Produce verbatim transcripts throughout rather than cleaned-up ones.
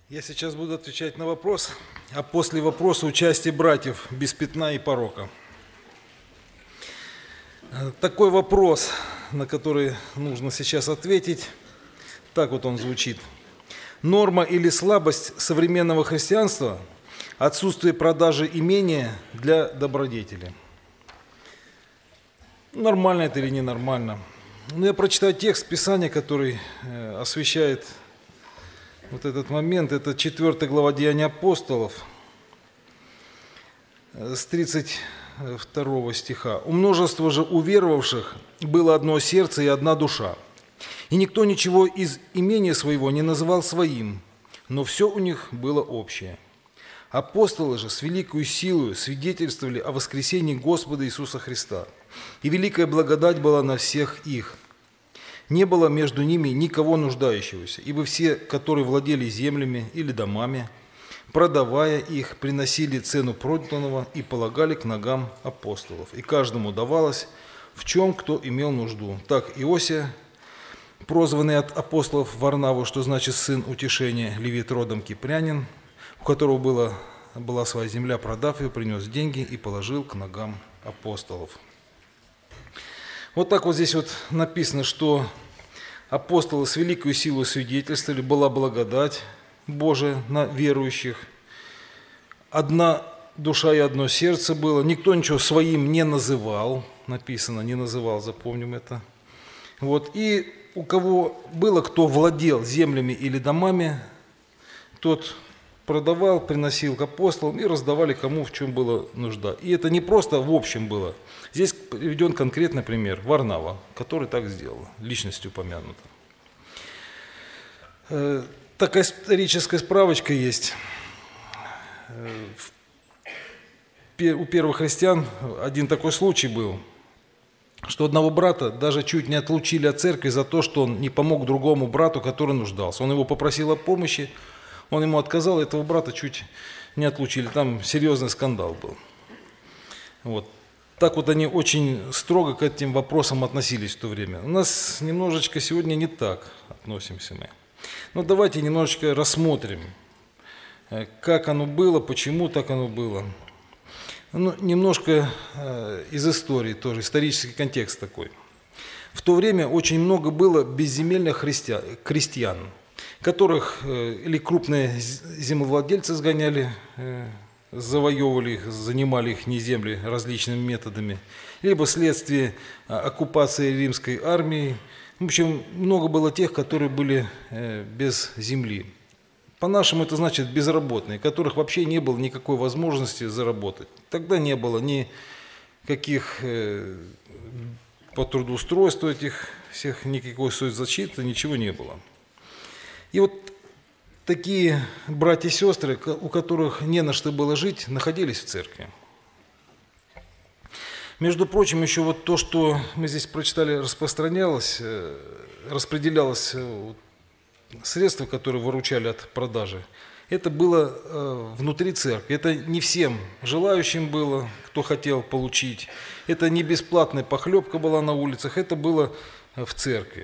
Я сейчас буду отвечать на вопрос, а после вопроса участие братьев без пятна и порока. Такой вопрос, на который нужно сейчас ответить, так вот он звучит. Норма или слабость современного христианства – отсутствие продажи имения для добродетели. Нормально это или ненормально? Ну, я прочитаю текст Писания, который освещает вот этот момент. Это четвёртая глава Деяний апостолов, с тридцать второго стиха. «У множества же уверовавших было одно сердце и одна душа, и никто ничего из имения своего не называл своим, но все у них было общее. Апостолы же с великою силою свидетельствовали о воскресении Господа Иисуса Христа, и великая благодать была на всех их. Не было между ними никого нуждающегося, ибо все, которые владели землями или домами, продавая их, приносили цену проданного и полагали к ногам апостолов. И каждому давалось, в чем кто имел нужду. Так Иосия, прозванный от апостолов Варнаву, что значит сын утешения, левит родом кипрянин, у которого была, была своя земля, продав ее, принес деньги и положил к ногам апостолов». Вот так вот здесь вот написано, что апостолы с великой силой свидетельствовали, была благодать Божия на верующих. Одна душа и одно сердце было. Никто ничего своим не называл, написано, не называл, запомним это. Вот. И у кого было, кто владел землями или домами, тот продавал, приносил к апостолам и раздавали кому в чем была нужда. И это не просто в общем было. Здесь приведен конкретный пример Варнава, который так сделал, личностью упомянута. Такая историческая справочка есть. У первых христиан один такой случай был, что одного брата даже чуть не отлучили от церкви за то, что он не помог другому брату, который нуждался. Он его попросил о помощи, он ему отказал, этого брата чуть не отлучили. Там серьезный скандал был. Вот. Так вот они очень строго к этим вопросам относились в то время. У нас немножечко сегодня не так относимся мы. Но давайте немножечко рассмотрим, как оно было, почему так оно было. Ну, немножко из истории тоже, исторический контекст такой. В то время очень много было безземельных христиан, крестьян, которых или крупные землевладельцы сгоняли, завоевывали их, занимали их земли различными методами, либо вследствие оккупации римской армией. В общем, много было тех, которые были без земли. По-нашему это значит безработные, которых вообще не было никакой возможности заработать. Тогда не было никаких по трудоустройству этих всех, никакой соцзащиты, ничего не было. И вот такие братья и сестры, у которых не на что было жить, находились в церкви. Между прочим, еще вот то, что мы здесь прочитали, распространялось, распределялось средства, которые выручали от продажи, это было внутри церкви. Это не всем желающим было, кто хотел получить. Это не бесплатная похлебка была на улицах, это было в церкви.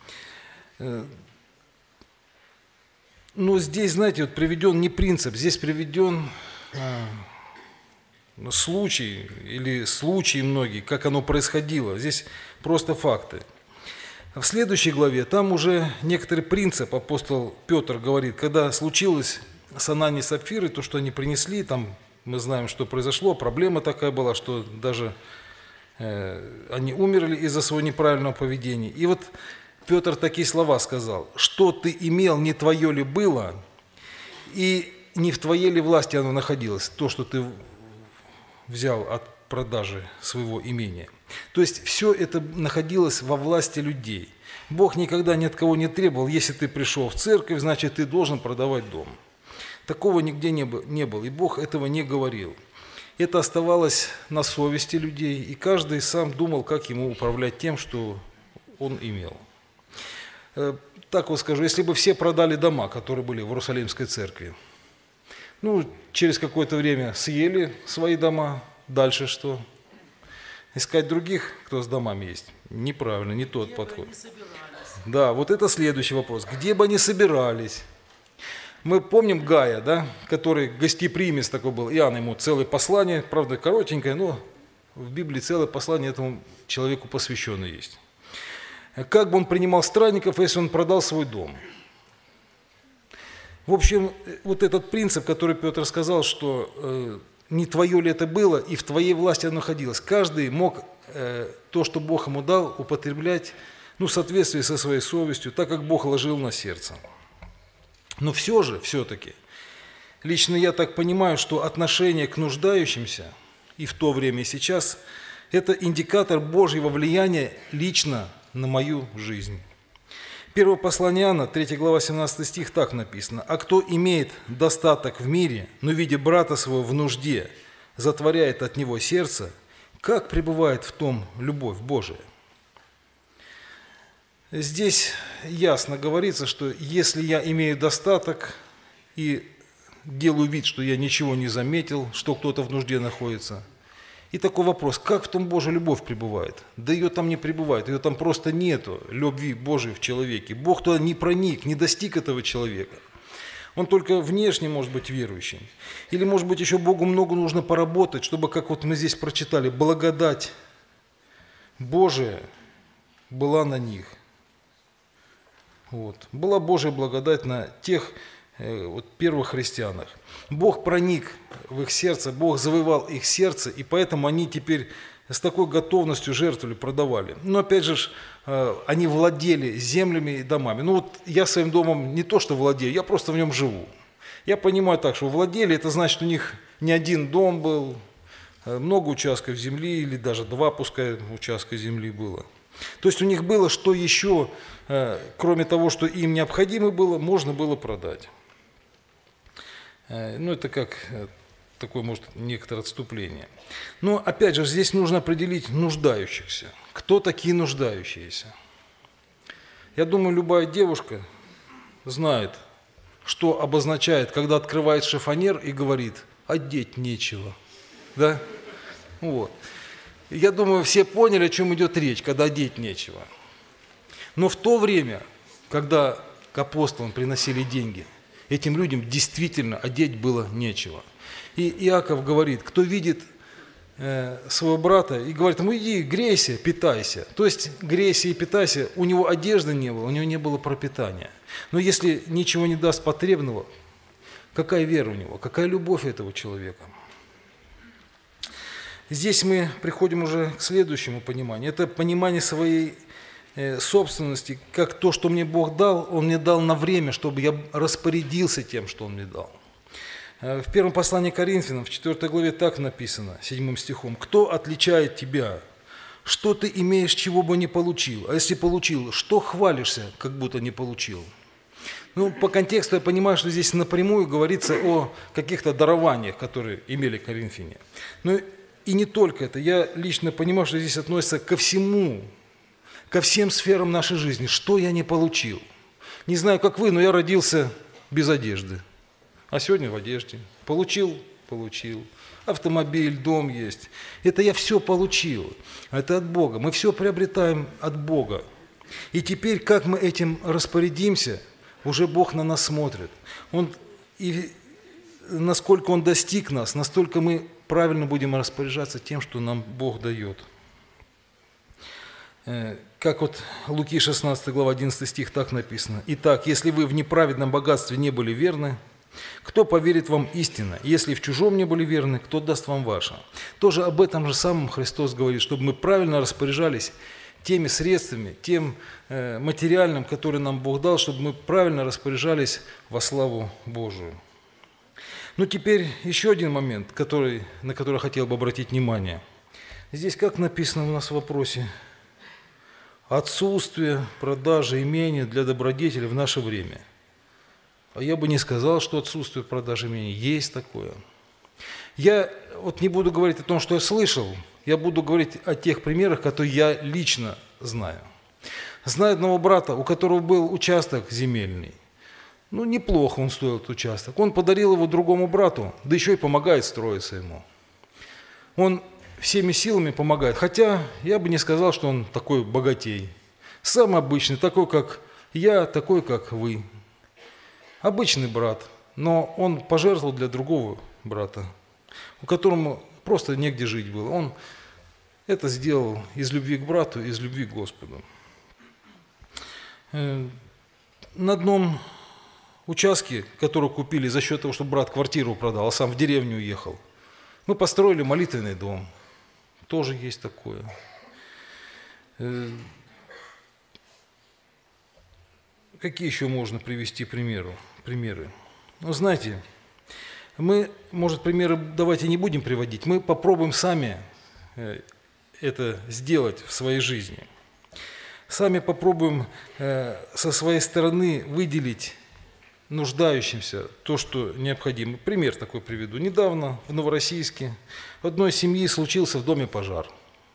Но здесь, знаете, вот приведен не принцип, здесь приведен а, случай или случаи многие, как оно происходило. Здесь просто факты. В следующей главе там уже некоторый принцип апостол Петр говорит, когда случилось с Ананией и Сапфирой, то, что они принесли, там мы знаем, что произошло, проблема такая была, что даже э, они умерли из-за своего неправильного поведения. И вот Петр такие слова сказал: «Что ты имел, не твое ли было, и не в твоей ли власти оно находилось, то, что ты взял от продажи своего имения». То есть все это находилось во власти людей. Бог никогда ни от кого не требовал: если ты пришел в церковь, значит ты должен продавать дом. Такого нигде не было, и Бог этого не говорил. Это оставалось на совести людей, и каждый сам думал, как ему управлять тем, что он имел. Так вот скажу, если бы все продали дома, которые были в Иерусалимской церкви, ну, через какое-то время съели свои дома, дальше что? Искать других, кто с домами есть? Неправильно, не тот подход. Да, вот это следующий вопрос. Где бы они собирались? Мы помним Гая, да, который гостеприимец такой был. Иоанн ему целое послание, правда коротенькое, но в Библии целое послание этому человеку посвященное есть. Как бы он принимал странников, если он продал свой дом? В общем, вот этот принцип, который Петр сказал, что э, не твое ли это было, и в твоей власти оно находилось. Каждый мог э, то, что Бог ему дал, употреблять ну, в соответствии со своей совестью, так как Бог ложил на сердце. Но все же, все-таки, лично я так понимаю, что отношение к нуждающимся и в то время, и сейчас, это индикатор Божьего влияния лично на мою жизнь. Первое послание Иоанна, третья глава, семнадцатый стих, так написано. «А кто имеет достаток в мире, но, видя брата своего в нужде, затворяет от него сердце, как пребывает в том любовь Божия?» Здесь ясно говорится, что если я имею достаток и делаю вид, что я ничего не заметил, что кто-то в нужде находится, и такой вопрос, как в том Божья любовь пребывает? Да ее там не пребывает, ее там просто нету, любви Божией в человеке. Бог туда не проник, не достиг этого человека. Он только внешне может быть верующим. Или, может быть, еще Богу много нужно поработать, чтобы, как вот мы здесь прочитали, благодать Божия была на них. Вот. Была Божья благодать на тех э, вот, первых христианах. Бог проник в их сердце, Бог завоевал их сердце, и поэтому они теперь с такой готовностью жертвовали, продавали. Но опять же, э, они владели землями и домами. Ну вот я своим домом не то что владею, я просто в нем живу. Я понимаю так, что владели, это значит, у них не один дом был, э, много участков земли, или даже два, пускай, участка земли было. То есть у них было, что еще, кроме того, что им необходимо было, можно было продать. Ну, это как такое, может, некоторое отступление. Но, опять же, здесь нужно определить нуждающихся. Кто такие нуждающиеся? Я думаю, любая девушка знает, что обозначает, когда открывает шифонер и говорит, одеть нечего. Да? Вот. Я думаю, все поняли, о чем идет речь, когда одеть нечего. Но в то время, когда к апостолам приносили деньги, этим людям действительно одеть было нечего. И Иаков говорит, кто видит э, своего брата и говорит ему, иди, грейся, питайся. То есть грейся и питайся, у него одежды не было, у него не было пропитания. Но если ничего не даст потребного, какая вера у него, какая любовь этого человека? Здесь мы приходим уже к следующему пониманию. Это понимание своей э, собственности, как то, что мне Бог дал, Он мне дал на время, чтобы я распорядился тем, что Он мне дал. Э, в первом послании к Коринфянам, в четвёртой главе так написано, седьмым стихом, «Кто отличает тебя? Что ты имеешь, чего бы не получил? А если получил, что хвалишься, как будто не получил?» Ну, по контексту я понимаю, что здесь напрямую говорится о каких-то дарованиях, которые имели коринфяне. Но и не только это. Я лично понимаю, что здесь относится ко всему, ко всем сферам нашей жизни. Что я не получил? Не знаю, как вы, но я родился без одежды. А сегодня в одежде. Получил? Получил. Автомобиль, дом есть. Это я все получил. Это от Бога. Мы все приобретаем от Бога. И теперь, как мы этим распорядимся, уже Бог на нас смотрит. Он, и насколько Он достиг нас, настолько мы правильно будем распоряжаться тем, что нам Бог дает. Как вот Луки шестнадцатая глава, одиннадцатый стих так написано. «Итак, если вы в неправедном богатстве не были верны, кто поверит вам истинно? Если в чужом не были верны, кто даст вам ваше?» Тоже об этом же самом Христос говорит, чтобы мы правильно распоряжались теми средствами, тем материальным, которые нам Бог дал, чтобы мы правильно распоряжались во славу Божию. Ну, теперь еще один момент, который, на который я хотел бы обратить внимание. Здесь как написано у нас в вопросе? Отсутствие продажи имения для добродетели в наше время. А я бы не сказал, что отсутствие продажи имения. Есть такое. Я вот не буду говорить о том, что я слышал, я буду говорить о тех примерах, которые я лично знаю. Знаю одного брата, у которого был участок земельный. Ну, неплохо он стоил этот участок. Он подарил его другому брату, да еще и помогает строиться ему. Он всеми силами помогает, хотя я бы не сказал, что он такой богатей. Самый обычный, такой, как я, такой, как вы. Обычный брат, но он пожертвовал для другого брата, у которому просто негде жить было. Он это сделал из любви к брату, из любви к Господу. На одном участке, который купили за счет того, что брат квартиру продал, а сам в деревню уехал, мы построили молитвенный дом. Тоже есть такое. Какие еще можно привести примеру, примеры? Ну, знаете, мы, может, примеры давайте не будем приводить, мы попробуем сами это сделать в своей жизни. Сами попробуем со своей стороны выделить нуждающимся то, что необходимо. Пример такой приведу. Недавно в Новороссийске в одной семьи случился в доме пожар.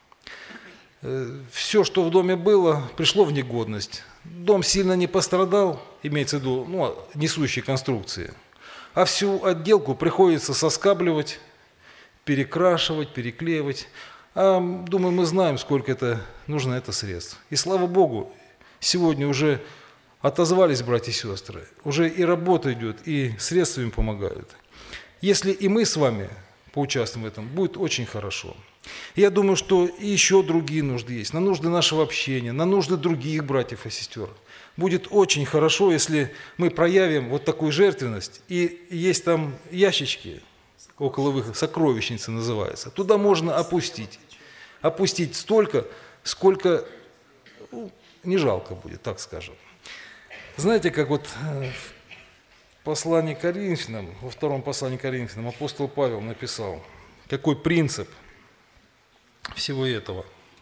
Все, что в доме было, пришло в негодность. Дом сильно не пострадал, имеется в виду, ну, несущие конструкции, а всю отделку приходится соскабливать, перекрашивать, переклеивать. А, думаю, мы знаем, сколько это нужно это средств. И слава Богу, сегодня уже отозвались братья и сестры, уже и работа идет, и средства им помогают. Если и мы с вами поучаствуем в этом, будет очень хорошо. Я думаю, что и еще другие нужды есть, на нужды нашего общения, на нужды других братьев и сестер. Будет очень хорошо, если мы проявим вот такую жертвенность. И есть там ящички, около выхода, сокровищница называется. Туда можно опустить. Опустить столько, сколько, ну, не жалко будет, так скажем. Знаете, как вот в послании к Коринфянам, во втором послании к Коринфянам апостол Павел написал, какой принцип всего этого.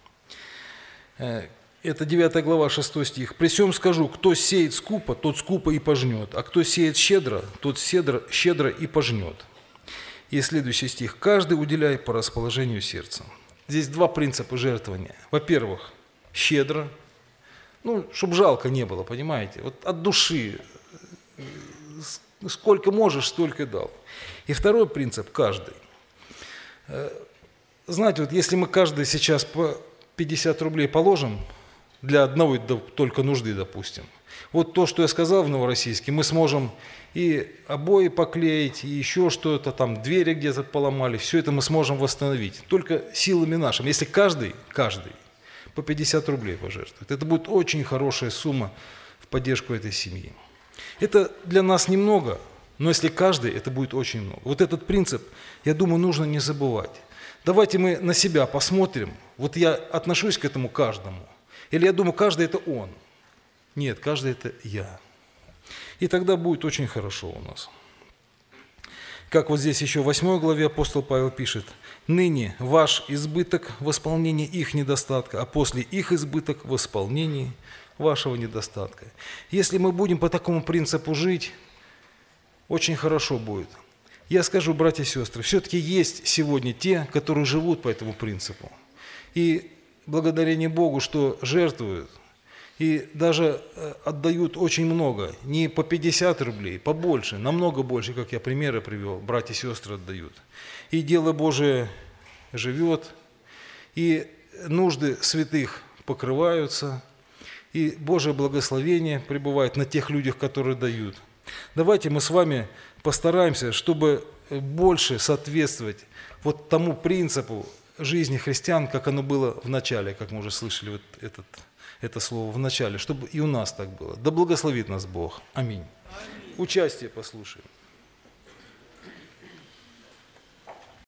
Это девятая глава, шестой стих. «При сем скажу, кто сеет скупо, тот скупо и пожнет, а кто сеет щедро, тот щедро, щедро и пожнет». И следующий стих. «Каждый уделяй по расположению сердца». Здесь два принципа жертвования. Во-первых, щедро, ну, чтобы жалко не было, понимаете? Вот от души, сколько можешь, столько дал. И второй принцип – каждый. Знаете, вот если мы каждый сейчас по пятьдесят рублей положим, для одного только нужды, допустим, вот то, что я сказал в Новороссийске, мы сможем и обои поклеить, и еще что-то, там двери где-то поломали, все это мы сможем восстановить, только силами нашими. Если каждый, каждый по пятьдесят рублей пожертвует, это будет очень хорошая сумма в поддержку этой семьи. Это для нас немного, но если каждый, это будет очень много. Вот этот принцип, я думаю, нужно не забывать. Давайте мы на себя посмотрим. Вот я отношусь к этому каждому. Или я думаю, каждый это он. Нет, каждый это я. И тогда будет очень хорошо у нас. Как вот здесь еще в восьмой главе апостол Павел пишет. «Ныне ваш избыток в восполнении их недостатка, а после их избыток в восполнении вашего недостатка». Если мы будем по такому принципу жить, очень хорошо будет. Я скажу, братья и сестры, все-таки есть сегодня те, которые живут по этому принципу. И благодарение Богу, что жертвуют, и даже отдают очень много, не по пятьдесят рублей, побольше, намного больше, как я примеры привел, братья и сестры отдают. И дело Божие живет, и нужды святых покрываются, и Божие благословение пребывает на тех людях, которые дают. Давайте мы с вами постараемся, чтобы больше соответствовать вот тому принципу жизни христиан, как оно было в начале, как мы уже слышали вот этот, это слово в начале, чтобы и у нас так было. Да благословит нас Бог. Аминь. Аминь. Участие послушаем.